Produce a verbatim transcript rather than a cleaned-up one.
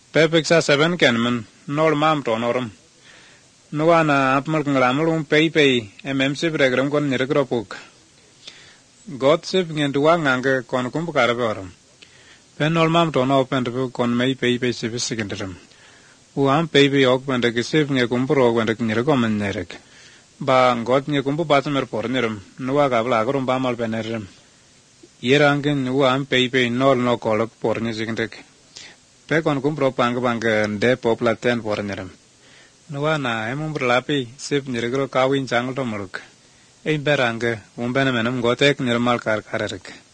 Pepeksa seven kenman nor mam to norum. Nuana apmal nglamulum pei pei mmc program kon nirgropuk. God sip ngenduwa ngange kon kum karaborum. Pen nor mam to no pen kon mei pei pei sip sekendarum. Uam pei pei ok pen de sip nge kumpro pen de nirgomen nerek. Ba God nge kumpu batmer pornerum. Nuwa gabla agrum ba mal penerum. Yerangin uam pei pei nor no kolok porne sekendek. Pe kon kumpro pang pang de poplaten pornerum. Nuwa na emum berlapi sip nirgro kawin changal to muluk. Ei berangge umbene menum gotek nirmal kar karerek.